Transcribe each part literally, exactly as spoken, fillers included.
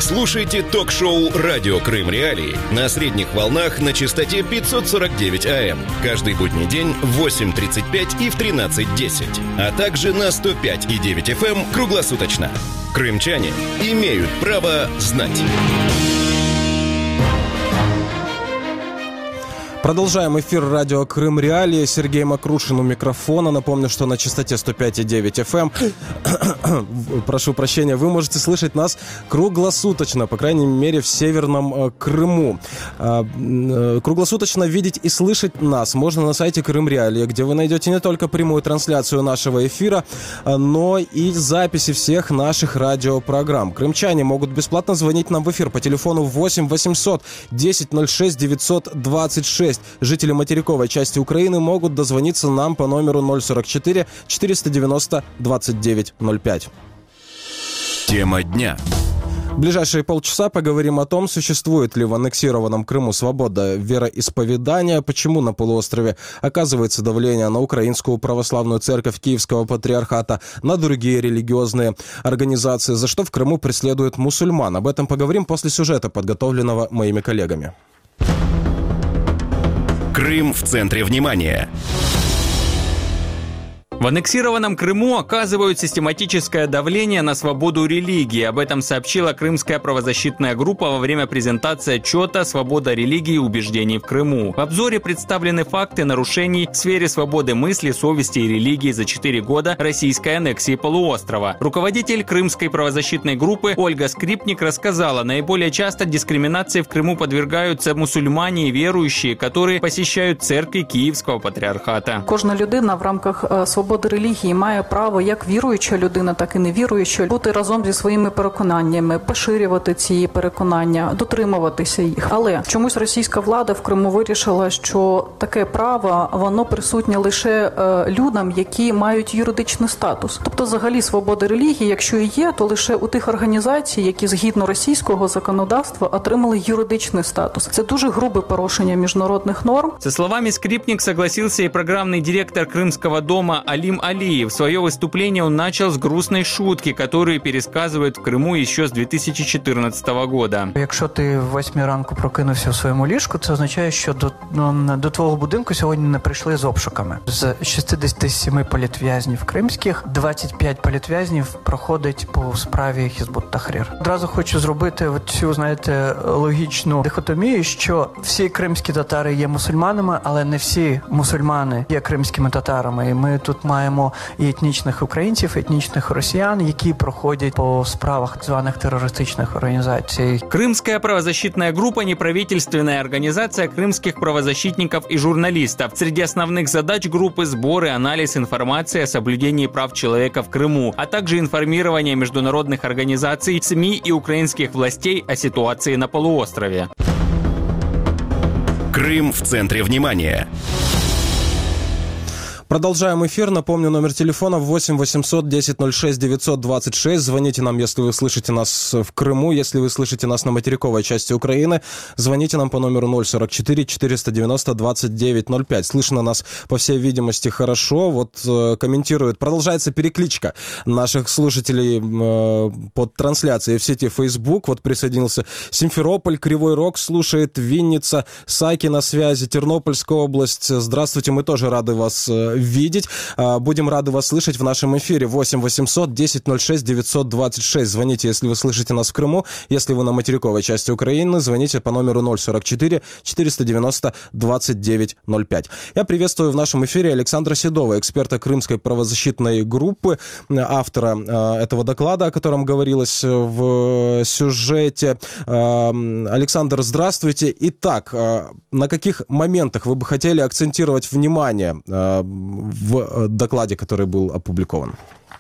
Слушайте ток-шоу «Радио Крым Реалии» на средних волнах на частоте пятьсот сорок девять АМ. Каждый будний день в восемь тридцать пять и в тринадцать десять. А также на сто пять и девять эф эм круглосуточно. Крымчане имеют право знать. Продолжаем эфир радио Крым Реалии. Сергей Макрушин у микрофона. Напомню, что на частоте сто пять и девять эф эм, прошу прощения, вы можете слышать нас круглосуточно, по крайней мере, в Северном Крыму. Круглосуточно видеть и слышать нас можно на сайте Крым Реалии, где вы найдете не только прямую трансляцию нашего эфира, но и записи всех наших радиопрограмм. Крымчане могут бесплатно звонить нам в эфир по телефону восемь восемьсот десять ноль шесть девятьсот двадцать шесть. Жители материковой части Украины могут дозвониться нам по номеру ноль сорок четыре четыреста девяносто двадцать девять ноль пять. Тема дня. В ближайшие полчаса поговорим о том, существует ли в аннексированном Крыму свобода вероисповедания, почему на полуострове оказывается давление на Украинскую православную церковь Киевского патриархата, на другие религиозные организации, за что в Крыму преследуют мусульман. Об этом поговорим после сюжета, подготовленного моими коллегами. Крым в центре внимания. В аннексированном Крыму оказывают систематическое давление на свободу религии. Об этом сообщила Крымская правозащитная группа во время презентации отчета «Свобода религии и убеждений в Крыму». В обзоре представлены факты нарушений в сфере свободы мысли, совести и религии за четыре года российской аннексии полуострова. Руководитель Крымской правозащитной группы Ольга Скрипник рассказала, наиболее часто дискриминации в Крыму подвергаются мусульмане и верующие, которые посещают церкви Київського патріархата. Кожна людина в рамках свободи Свобода релігії має право, як віруюча людина, так і невіруюча, бути разом зі своїми переконаннями, поширювати ці переконання, дотримуватися їх. Але чомусь російська влада в Криму вирішила, що таке право, воно присутнє лише людям, які мають юридичний статус. Тобто, взагалі, свобода релігії, якщо і є, то лише у тих організацій, які згідно російського законодавства отримали юридичний статус. Це дуже грубе порушення міжнародних норм. Со словами Скрипник согласился и программный директор Крымского дома Алим Алиев. Свое выступление он начал с грустной шутки, которую пересказывают в Криму еще с дві тисячі чотирнадцятого года. Якщо ти в восьмій ранку прокинувся в своєму ліжку, це означає, що до, ну, до твого будинку сьогодні не прийшли з обшуками. З шістдесят сім політв'язнів кримських, двадцять п'ять політв'язнів проходить по справі Хізбут Тахрір. Одразу хочу зробити цю, знаєте, логічну дихотомію, що всі кримські татари є мусульманами, але не всі мусульмани є кримськими татарами. І ми тут маємо і етнічних українців, і етнічних росіян, які проходять по справах так званих терористичних організацій. Крымская правозащитная группа – неправительственная организация крымских правозащитников и журналистов. Среди основных задач группы – сбор и анализ информации о соблюдении прав человека в Крыму, а также информирование международных организаций, СМИ и украинских властей о ситуации на полуострове. Крым в центре внимания. Продолжаем эфир. Напомню, номер телефона восемь восемьсот десять ноль шесть девятьсот двадцать шесть. Звоните нам, если вы слышите нас в Крыму. Если вы слышите нас на материковой части Украины, звоните нам по номеру ноль сорок четыре четыреста девяносто двадцать девять ноль пять. Слышно нас, по всей видимости, хорошо. Вот э, комментирует. Продолжается перекличка наших слушателей э, под трансляцией в сети Facebook. Вот присоединился Симферополь, Кривой Рог слушает, Винница, Саки на связи, Тернопольская область. Здравствуйте, мы тоже рады вас э, видеть. Будем рады вас слышать в нашем эфире. восемь восемьсот десять ноль шесть девятьсот двадцать шесть. Звоните, если вы слышите нас в Крыму. Если вы на материковой части Украины, звоните по номеру ноль сорок четыре четыреста девяносто двадцать девять ноль пять. Я приветствую в нашем эфире Александра Седова, эксперта Крымской правозащитной группы, автора этого доклада, о котором говорилось в сюжете. Александр, здравствуйте. Итак, на каких моментах вы бы хотели акцентировать внимание в докладе, который был опубликован?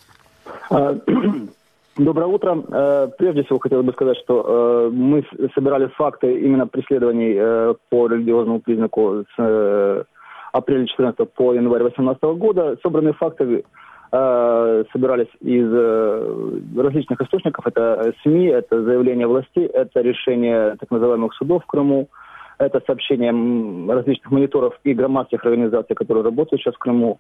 Доброе утро. Прежде всего хотел бы сказать, что мы собирали факты именно преследований по религиозному признаку с апреля четырнадцатого по январь восемнадцатого года. Собранные факты собирались из различных источников. Это СМИ, это заявления властей, это решения так называемых судов в Крыму, это сообщения различных мониторов и громадских организаций, которые работают сейчас в Крыму.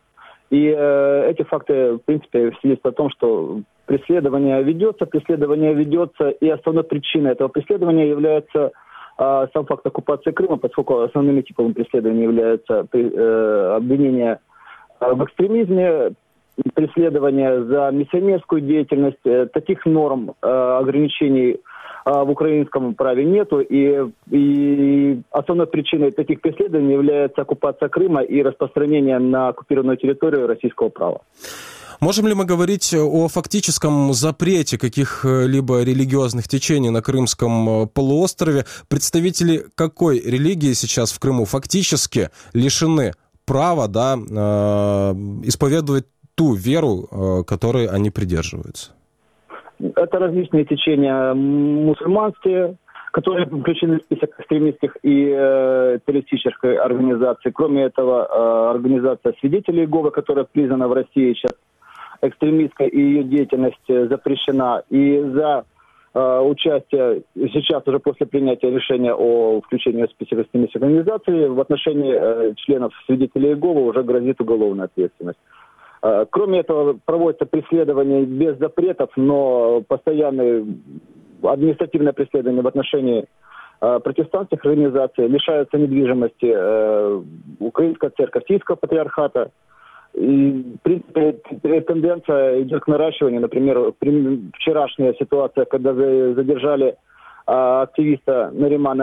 И э, эти факты, в принципе, свидетельствуют о том, что преследование ведется, преследование ведется, и основной причиной этого преследования является э, сам факт оккупации Крыма, поскольку основными типами преследования являются э, обвинения в экстремизме, преследование за миссионерскую деятельность. Таких норм э, ограничений э, в украинском праве нету, и, и основной причиной таких преследований является оккупация Крыма и распространение на оккупированную территорию российского права. Можем ли мы говорить о фактическом запрете каких-либо религиозных течений на Крымском полуострове? Представители какой религии сейчас в Крыму фактически лишены права, да, исповедовать ту веру, которой они придерживаются? Это различные течения мусульманские, которые включены в список экстремистских и э, террористических организаций. Кроме этого, э, организация свидетелей Иеговы, которая признана в России сейчас экстремистской, и ее деятельность запрещена. И за э, участие сейчас уже после принятия решения о включении в список экстремистских организаций в отношении э, членов свидетелей Иеговы уже грозит уголовная ответственность. Э, кроме этого, проводится преследование без запретов, но постоянное административное преследование в отношении э, протестантских организаций, лишаются недвижимости э, Украинская церковь Киевского патриархата. И, в принципе, тенденция идет к наращиванию. Например, вчерашняя ситуация, когда задержали а, активиста Наримана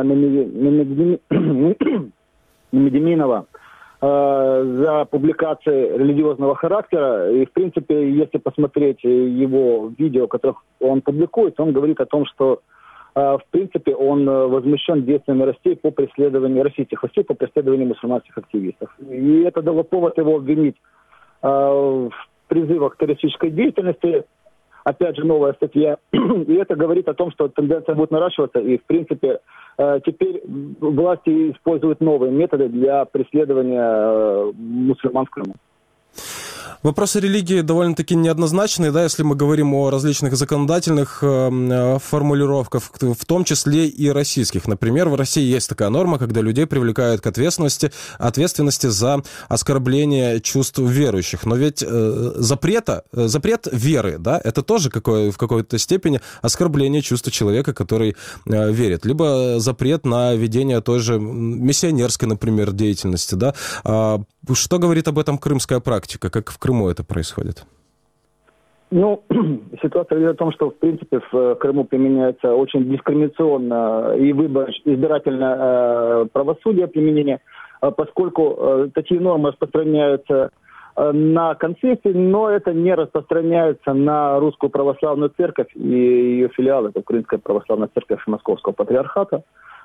Мемедиминова а, за публикации религиозного характера. И, в принципе, если посмотреть его видео, которое он публикует, он говорит о том, что, а, в принципе, он возмущен действиями России по преследованию, российских властей по преследованию мусульманских активистов. И это дало повод его обвинить в призывах к террористической деятельности. Опять же, новая статья. И это говорит о том, что тенденция будет наращиваться. И, в принципе, теперь власти используют новые методы для преследования мусульман в Крыму. Вопросы религии довольно-таки неоднозначные, да, если мы говорим о различных законодательных э, формулировках, в том числе и российских. Например, в России есть такая норма, когда людей привлекают к ответственности, ответственности за оскорбление чувств верующих. Но ведь э, запрета, запрет веры, да, это тоже какое, в какой-то степени оскорбление чувств человека, который э, верит. Либо запрет на ведение той же миссионерской, например, деятельности, да. А, что говорит об этом крымская практика? Как в Крыму это происходит? Ну, ситуация говорит о том, что, в принципе, в Крыму применяется очень дискриминационно и выбор, избирательное э, правосудие применения, э, поскольку э, такие нормы распространяются э, на конфессии, но это не распространяется на Русскую Православную Церковь и ее филиал, это Украинская Православная Церковь Московского Патриархата.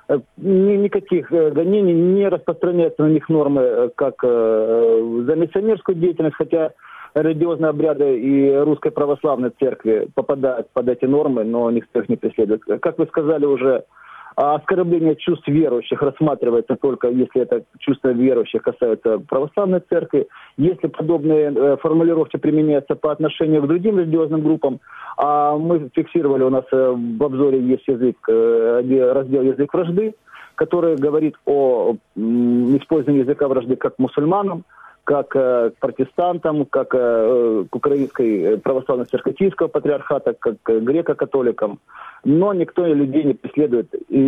Никаких гонений, не распространяются на них нормы, как э, за миссионерскую деятельность, хотя религиозные обряды и Русской Православной Церкви попадают под эти нормы, но никто их не преследует. Как вы сказали уже, оскорбление чувств верующих рассматривается только если это чувства верующих касаются православной церкви. Если подобные э, формулировки применяются по отношению к другим религиозным группам, а мы фиксировали, у нас э, в обзоре есть язык, э, раздел «Язык вражды», который говорит о э, использовании языка вражды как к мусульманам, как э, к протестантам, как э, к Украинской православной церкви Киевского патриархата, как к греко-католикам. Но никто людей не преследует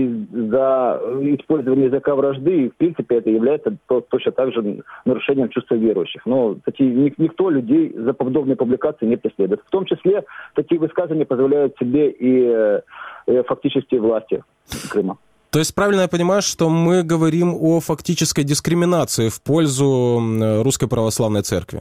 из-за использования языка вражды, и, в принципе, это является точно так же нарушением чувства верующих. Но такие, никто людей за подобные публикации не преследует. В том числе такие высказывания позволяют себе и, и фактически власти Крыма. То есть правильно я понимаю, что мы говорим о фактической дискриминации в пользу Русской Православной Церкви?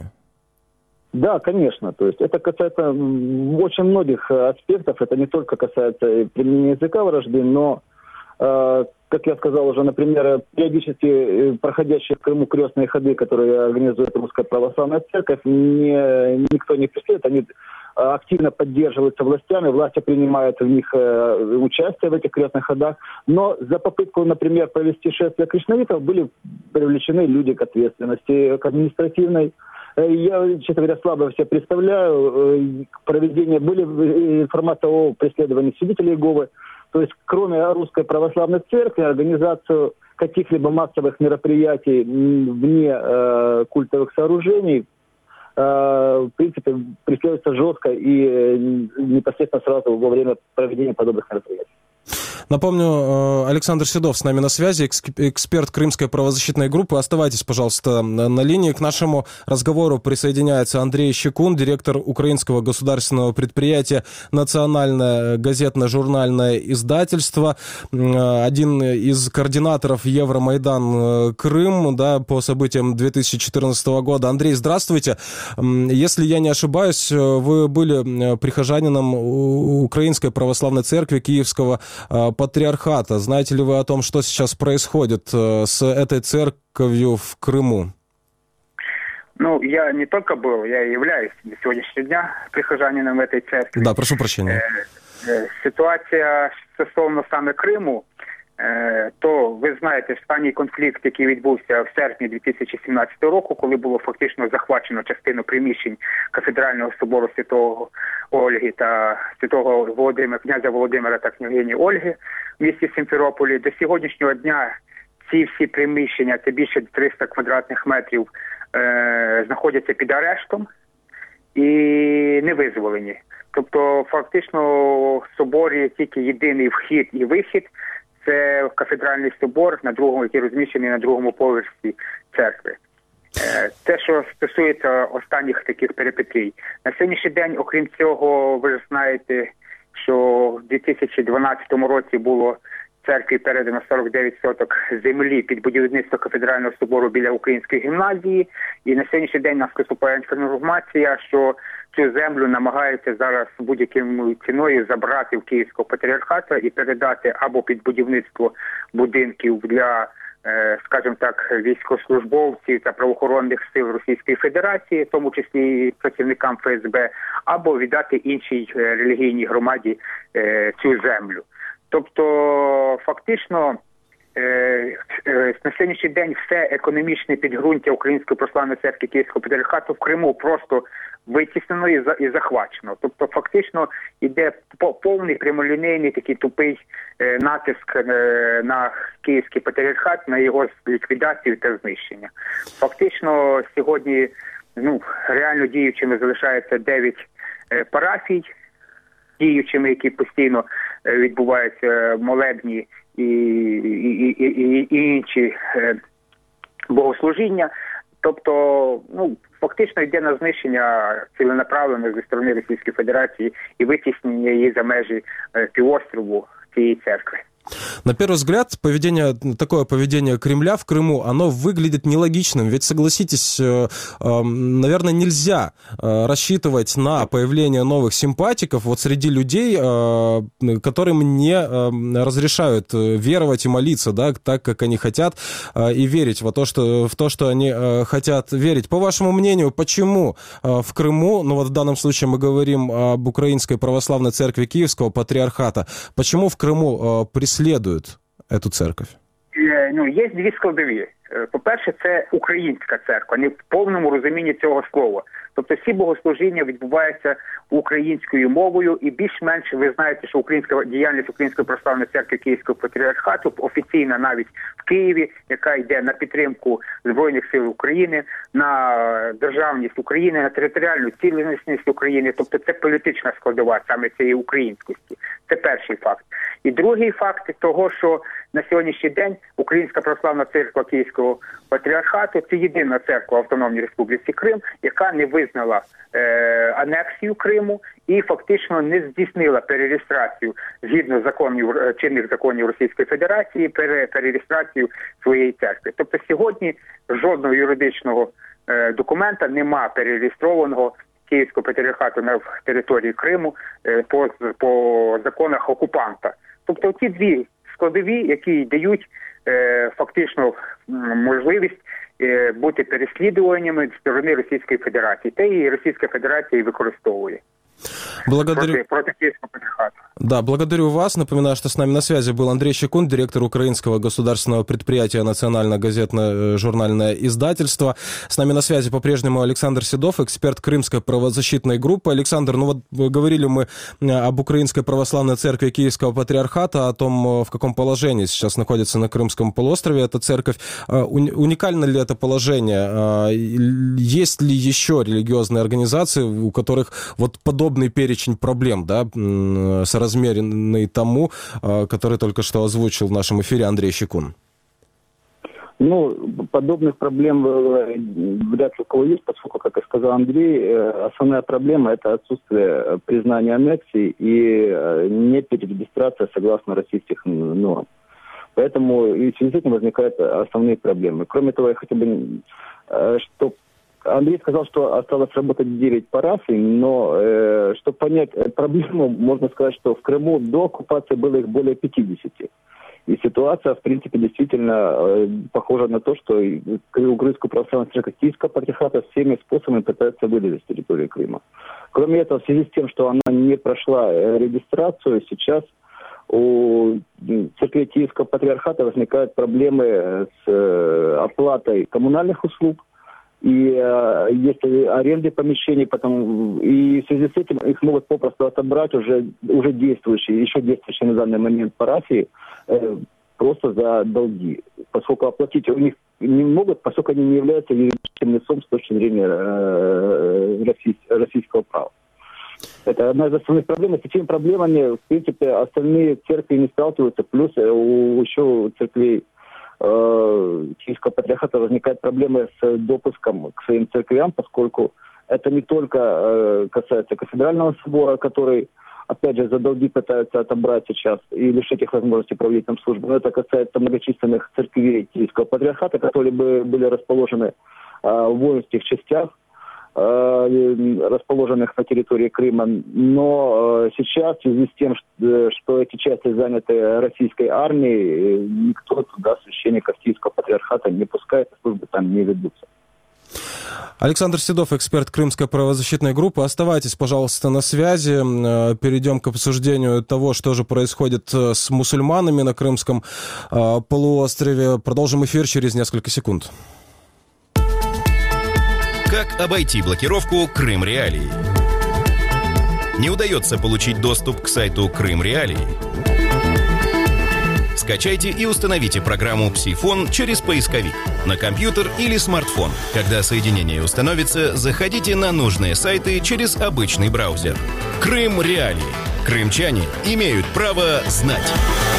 Да, конечно. То есть это касается очень многих аспектов. Это не только касается применения языка вражды, но, э, как я сказал уже, например, периодически проходящие в Крыму крестные ходы, которые организует Русская Православная Церковь, не, никто не преследует. Они активно поддерживаются властями, власти принимают в них э, участие в этих крестных ходах, но за попытку, например, провести шествие кришнаитов были привлечены люди к ответственности, к административной. Я, честно говоря, слабо все представляю. Проведение были информация о преследовании свидетелей Иеговы. То есть, кроме Русской Православной Церкви, организацию каких-либо массовых мероприятий вне э, культовых сооружений в принципе, преследуется жестко и непосредственно сразу во время проведения подобных мероприятий. Напомню, Александр Седов с нами на связи, эксперт Крымской правозащитной группы. Оставайтесь, пожалуйста, на линии. К нашему разговору присоединяется Андрей Щекун, директор украинского государственного предприятия «Национальное газетно-журнальное издательство», один из координаторов Евромайдан Крым, да, по событиям две тысячи четырнадцатого года. Андрей, здравствуйте. Если я не ошибаюсь, вы были прихожанином Украинской православной церкви Киевского патриархата. Знаете ли вы о том, что сейчас происходит с этой церковью в Крыму? Ну, я не только был, я и являюсь до сегодняшнего дня прихожанином этой церкви. Да, прошу прощения. Ситуація стосовно саме Криму, то ви знаєте, останній конфлікт, який відбувся в серпні дві тисячі сімнадцятого року, коли було фактично захвачено частину приміщень кафедрального собору Святого Ольги та Святого Володимира, князя Володимира та княгині Ольги в місті Сімферополі. До сьогоднішнього дня ці всі приміщення, це більше триста квадратних метрів, е- знаходяться під арештом і не визволені. Тобто фактично в соборі тільки єдиний вхід і вихід – це кафедральний собор, на другому, який розміщений на другому поверсі церкви. Те, що стосується останніх таких перипетій. На сьогоднішній день, окрім цього, ви ж знаєте, що в дві тисячі дванадцятому році було церкві передано сорок дев'ять соток землі під будівництво кафедрального собору біля Української гімназії. І на сьогоднішній день нас поступає інформація, що цю землю намагаються зараз будь-якою ціною забрати в Київського патріархату і передати або під будівництво будинків для, скажімо так, військовослужбовців та правоохоронних сил Російської Федерації, в тому числі і працівникам Ф С Б, або віддати іншій релігійній громаді цю землю. Тобто, фактично, на сьогоднішній день все економічне підґрунтя Української православної церкви Київського патріархату в Криму просто витіснено і захвачено. Тобто, фактично, йде повний прямолінійний такий тупий натиск на Київський патріархат, на його ліквідацію та знищення. Фактично, сьогодні, ну, реально діючими залишається дев'ять парафій, діючими, які постійно відбуваються молебні і, і, і, і, і інші богослужіння. Тобто, ну, фактично йде на знищення ціленаправлено зі сторони Російської Федерації і витіснення її за межі півострову цієї церкви. На первый взгляд, поведение, такое поведение Кремля в Крыму, оно выглядит нелогичным. Ведь, согласитесь, наверное, нельзя рассчитывать на появление новых симпатиков вот среди людей, которым не разрешают веровать и молиться, да, так, как они хотят, и верить в то, что, в то, что они хотят верить. По вашему мнению, почему в Крыму, ну вот в данном случае мы говорим об Украинской православной церкви Киевского патриархата, почему в Крыму преследуют следует эту церковь? Ну, є дві складові. По-перше, це українська церква, не в повному розумінні цього слова. Тобто всі богослужіння відбуваються українською мовою, і більш-менш ви знаєте, що українська діяльність Української православної церкви Київського патріархату офіційна навіть в Києві, яка йде на підтримку Збройних сил України, на державність України, на територіальну цілісність України. Тобто це політична складова саме цієї українськості. Це перший факт. І другий факт того, що на сьогоднішній день Українська православна церква Київського патріархату – це єдина церква в Автономній Республіці Крим, яка не визнала е, анексію Криму і фактично не здійснила перереєстрацію згідно законів, чинних законів Російської Федерації, пере, перереєстрацію своєї церкви. Тобто сьогодні жодного юридичного е, документа нема перереєстрованого Київського патріархату на території Криму е, по, по законах окупанта. Тобто ці дві складові, які дають е, фактично можливість е, бути переслідуваннями з сторони Російської Федерації. Та і Російська Федерація і використовує. Благодарю. Против, против Киевского патриархата. Да, благодарю вас. Напоминаю, что с нами на связи был Андрей Щекун, директор украинского государственного предприятия «Национально-газетно-журнальное издательство». С нами на связи по-прежнему Александр Седов, эксперт Крымской правозащитной группы. Александр, ну вот говорили мы об Украинской православной церкви Киевского патриархата, о том, в каком положении сейчас находится на Крымском полуострове эта церковь. Уникально ли это положение? Есть ли еще религиозные организации, у которых вот подобный перечень проблем, да, соразмеренный тому, который только что озвучил в нашем эфире Андрей Щекун? Ну, подобных проблем вряд ли у кого есть, поскольку, как и сказал Андрей, основная проблема – это отсутствие признания аннексии и не перерегистрация согласно российских норм. Поэтому и в связи с этим возникают основные проблемы. Кроме того, я хотел бы, что Андрей сказал, что осталось работать девять парафий, но э, чтобы понять проблему, можно сказать, что в Крыму до оккупации было их более пятидесяти. И ситуация, в принципе, действительно э, похожа на то, что Украинскую православную церковь Киевского патриархата всеми способами пытается выдавить с территории Крыма. Кроме этого, в связи с тем, что она не прошла регистрацию, сейчас у церкви Киевского патриархата возникают проблемы с э, оплатой коммунальных услуг, и э, если аренды помещений, потом и в связи с этим их могут попросту отобрать уже, уже действующие, еще действующие на данный момент парафии э, просто за долги. Поскольку оплатить у них не могут, поскольку они не являются юридическим лицом с точки зрения э, российс, российского права. Это одна из основных проблем. С этими проблемами, в принципе, остальные церкви не сталкиваются. Плюс у еще у церквей Киевского патриархата возникают проблемы с допуском к своим церквям, поскольку это не только э, касается кафедрального собора, который, опять же, за долги пытаются отобрать сейчас и лишить их возможности проводить там службу, но это касается многочисленных церквей Киевского патриархата, которые бы были расположены э, в воинских частях, расположенных на территории Крыма. Но сейчас, в связи с тем, что эти части заняты российской армией, никто туда священников Киевского патриархата не пускает, службы там не ведутся. Александр Седов, эксперт Крымской правозащитной группы. Оставайтесь, пожалуйста, на связи. Перейдем к обсуждению того, что же происходит с мусульманами на Крымском полуострове. Продолжим эфир через несколько секунд. Как обойти блокировку Крым Реалии? Не удается получить доступ к сайту Крым Реалии? Скачайте и установите программу «Псифон» через поисковик на компьютер или смартфон. Когда соединение установится, заходите на нужные сайты через обычный браузер. Крым Реалии. Крымчане имеют право знать.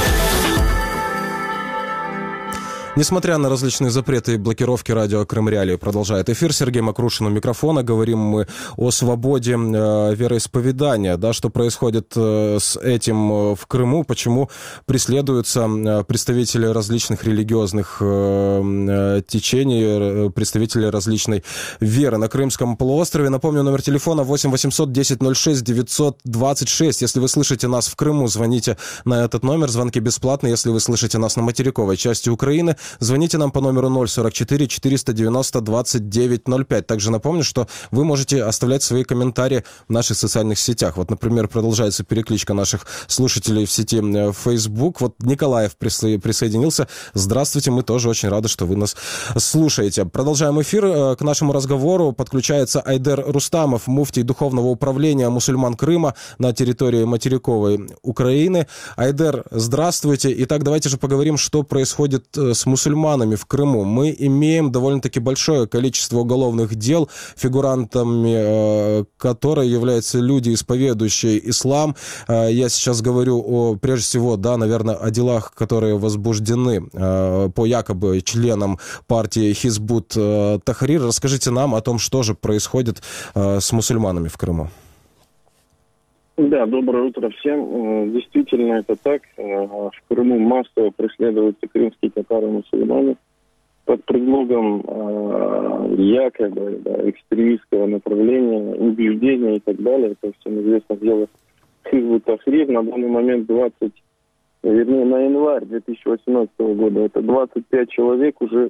Несмотря на различные запреты и блокировки, радио Крым Реалии продолжает эфир. Сергей Макрушин у микрофона. Говорим мы о свободе э, вероисповедания, да, что происходит э, с этим в Крыму, почему преследуются э, представители различных религиозных э, э, течений, э, представители различной веры на Крымском полуострове. Напомню, номер телефона восемь восемьсот десять ноль шесть девятьсот двадцать шесть. Если вы слышите нас в Крыму, звоните на этот номер. Звонки бесплатные. Если вы слышите нас на материковой части Украины, звоните нам по номеру ноль сорок четыре четыреста девяносто двадцать девять ноль пять. Также напомню, что вы можете оставлять свои комментарии в наших социальных сетях. Вот, например, продолжается перекличка наших слушателей в сети Facebook. Вот Николаев присоединился. Здравствуйте, мы тоже очень рады, что вы нас слушаете. Продолжаем эфир. К нашему разговору подключается Айдер Рустамов, муфтий Духовного управления мусульман Крыма на территории материковой Украины. Айдер, здравствуйте. Итак, давайте же поговорим, что происходит с мусульманами в Крыму. Мы имеем довольно-таки большое количество уголовных дел, фигурантами э, которой являются люди, исповедующие ислам. Э, я сейчас говорю о, прежде всего, да, наверное, о делах, которые возбуждены э, по якобы членам партии Хизбут э, Тахрир. Расскажите нам о том, что же происходит э, с мусульманами в Крыму. Да, доброе утро всем. Действительно, это так. В Крыму массово преследуются крымские татары-мусульмане под предлогом якобы да, экстремистского направления, убеждения и так далее. Это всем известно дело Хизбут Тахрир. На данный момент двадцать, вернее, на январь две тысячи восемнадцатого года это двадцать пять человек уже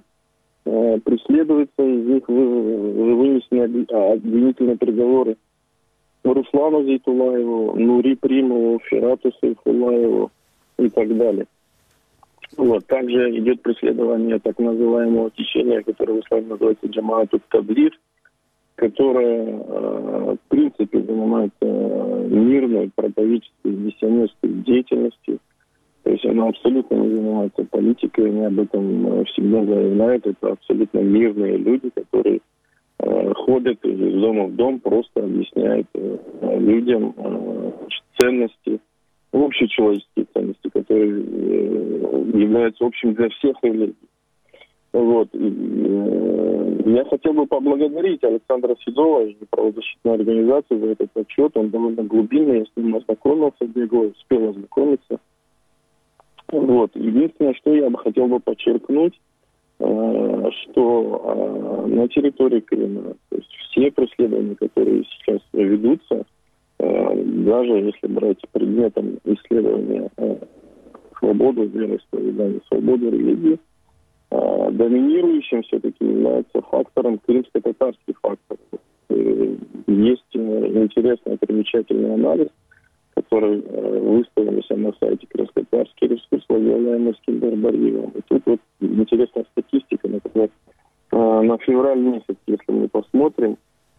преследуются, из них вынесены обвинительные приговоры Руслану Зейтулаеву, Нури Примову, Фирату Сайфулаеву и так далее. Вот. Также идет преследование так называемого течения, которое в исламе называется Джамаат ат-Таблир, которое, в принципе, занимается мирной проповедческой миссионерской деятельностью. То есть она абсолютно не занимается политикой, они об этом всегда заявляют. Это абсолютно мирные люди, которые э, ходят из дома в дом, просто объясняют э, людям э, ценности, общечеловеческие ценности, которые э, являются общими для всех религий. Вот. И, э, я хотел бы поблагодарить Александра Седова и правозащитную организацию за этот отчет. Он довольно глубинный, я с ним ознакомился, бегал, успел ознакомиться. Вот. Единственное, что я бы хотел бы подчеркнуть, э, что э, на территории Крыма, то есть все преследования, которые сейчас ведутся, э, даже если брать предметом исследования э, свободу вероисповедания, свободу религии, э, доминирующим все-таки является фактором крымско-татарский фактор. Э, есть э, интересный, примечательный анализ, который э, выставился на сайте Крымско-Татарский ресурс, возглавляемый Скиндар Бариевым. И тут вот интересная статистика, например, э, на февраль месяц, если мы посмотрим,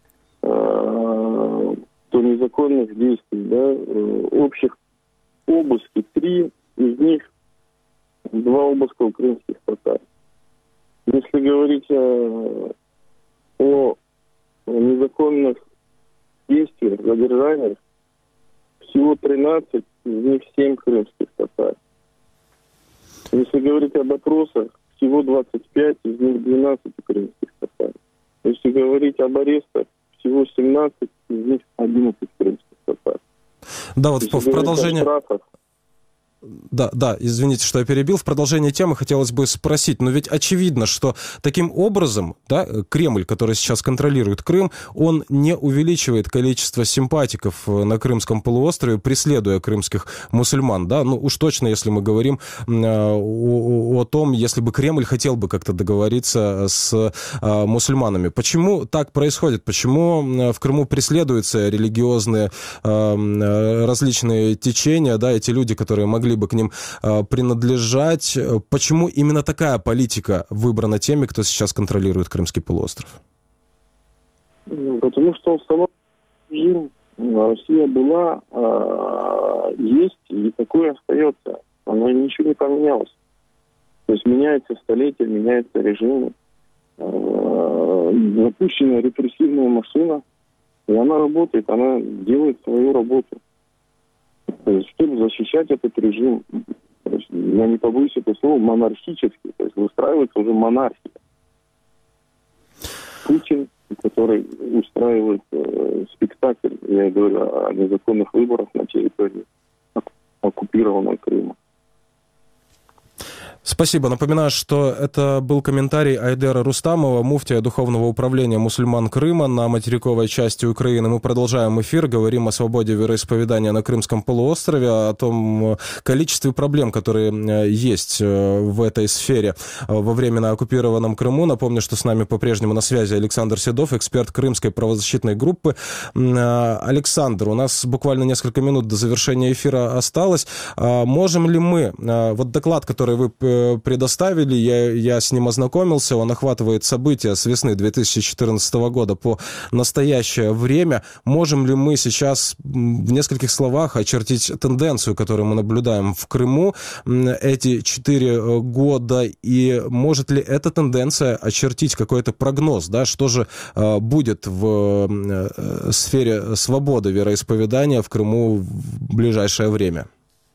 э, то незаконных действий, да, э, общих обыски три, из них два обыска у крымских татар. Если говорить о, о незаконных действиях, задержаниях, всего тринадцать, из них семь крымских татар. Если говорить о допросах, всего двадцать пять, из них двенадцать крымских татар. Если говорить об арестах, всего семнадцать, из них одиннадцать крымских татар. Да, вот в, в продолжение... Штрафах, Да, да, извините, что я перебил. В продолжение темы хотелось бы спросить, но ведь очевидно, что таким образом, да, Кремль, который сейчас контролирует Крым, он не увеличивает количество симпатиков на Крымском полуострове, преследуя крымских мусульман, да, ну уж точно, если мы говорим э, о, о том, если бы Кремль хотел бы как-то договориться с э, мусульманами. Почему так происходит? Почему в Крыму преследуются религиозные э, различные течения, да, эти люди, которые могли бы к ним э, принадлежать. Почему именно такая политика выбрана теми, кто сейчас контролирует Крымский полуостров? Потому что установлен режим, Россия была, э, есть и такое остается. Оно ничего не поменялось. То есть меняется столетие, меняется режим. Э, запущена репрессивная машина, и она работает, она делает свою работу. То есть, чтобы защищать этот режим, есть, я не побоюсь этого слова, монархический, то есть выстраивается уже монархия. Путин, который устраивает э, спектакль, я говорю о незаконных выборах на территории оккупированного Крыма. Спасибо. Напоминаю, что это был комментарий Айдера Рустамова, муфтия Духовного управления мусульман Крыма на материковой части Украины. Мы продолжаем эфир, говорим о свободе вероисповедания на Крымском полуострове, о том количестве проблем, которые есть в этой сфере во временно оккупированном Крыму. Напомню, что с нами по-прежнему на связи Александр Седов, эксперт Крымской правозащитной группы. Александр, у нас буквально несколько минут до завершения эфира осталось. Можем ли мы, вот доклад, который вы предоставили, я, я с ним ознакомился, он охватывает события с весны две тысячи четырнадцатого года по настоящее время. Можем ли мы сейчас в нескольких словах очертить тенденцию, которую мы наблюдаем в Крыму эти четыре года, и может ли эта тенденция очертить какой-то прогноз, да, что же э, будет в э, сфере свободы вероисповедания в Крыму в ближайшее время?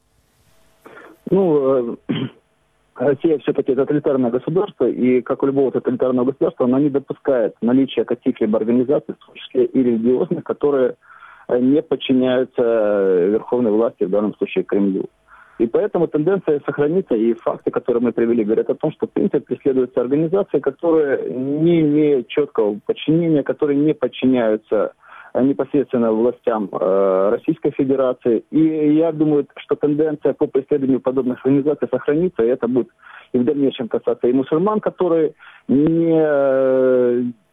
Ну, Россия все-таки тоталитарное государство, и, как у любого тоталитарного государства, оно не допускает наличия каких-либо организаций, в том числе и религиозных, которые не подчиняются верховной власти, в данном случае Кремлю. И поэтому тенденция сохранится, и факты, которые мы привели, говорят о том, что, в принципе, преследуются организации, которые не имеют четкого подчинения, которые не подчиняются непосредственно властям э, Российской Федерации. И я думаю, что тенденция по преследованию подобных организаций сохранится, и это будет и в дальнейшем касаться и мусульман, которые не,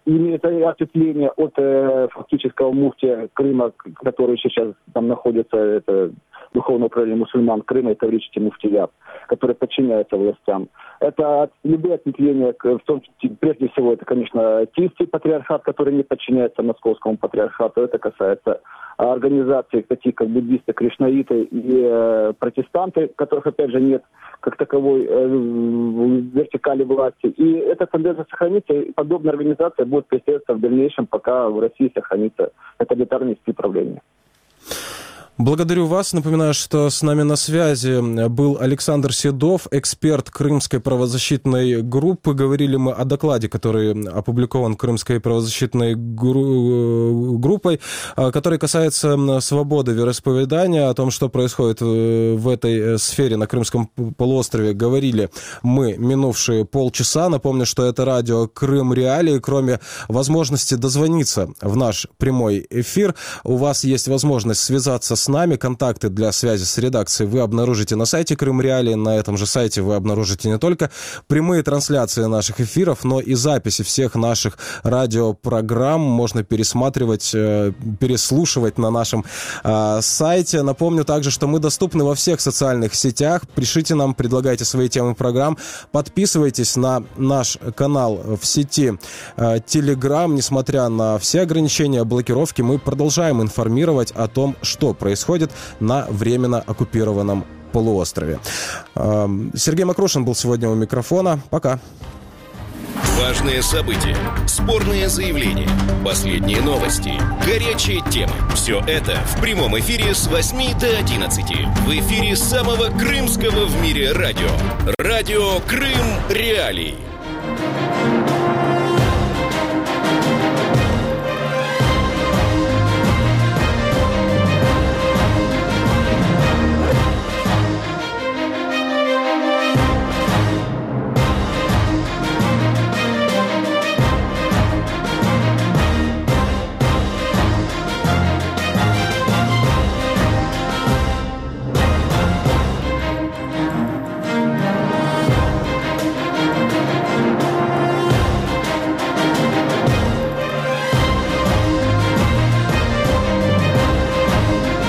имеет ответвление от э, фактического муфтия Крыма, который сейчас там находится, это духовное управление мусульман Крыма, это Таврический муфтият, который подчиняется властям. Это любые ответвления, в том числе, прежде всего, это, конечно, Киевский патриархат, который не подчиняется Московскому патриархату. Это касается организаций, таких как буддисты, кришнаиты и э, протестанты, которых, опять же, нет как таковой э, вертикали власти. И эта тенденция сохранится, и подобная организация будет преследоваться в дальнейшем, пока в России сохранится тоталитарный стиль правления. Благодарю вас. Напоминаю, что с нами на связи был Александр Седов, эксперт Крымской правозащитной группы. Говорили мы о докладе, который опубликован Крымской правозащитной группой, который касается свободы вероисповедания, о том, что происходит в этой сфере на Крымском полуострове. Говорили мы минувшие полчаса. Напомню, что это радио Крым Реалии. Кроме возможности дозвониться в наш прямой эфир, у вас есть возможность связаться с нами. Контакты для связи с редакцией вы обнаружите на сайте Крым Реалии. На этом же сайте вы обнаружите не только прямые трансляции наших эфиров, но и записи всех наших радиопрограмм. Можно пересматривать, переслушивать на нашем э, сайте. Напомню также, что мы доступны во всех социальных сетях. Пишите нам, предлагайте свои темы программ. Подписывайтесь на наш канал в сети э, Telegram. Несмотря на все ограничения, блокировки, мы продолжаем информировать о том, что происходит на временно оккупированном полуострове. Сергей Макрушин был сегодня у микрофона. Пока. Важные события, спорные заявления, последние новости, горячие темы. Все это в прямом эфире с восьми до одиннадцати. В эфире самого крымского в мире радио. Радио Крым Реалии.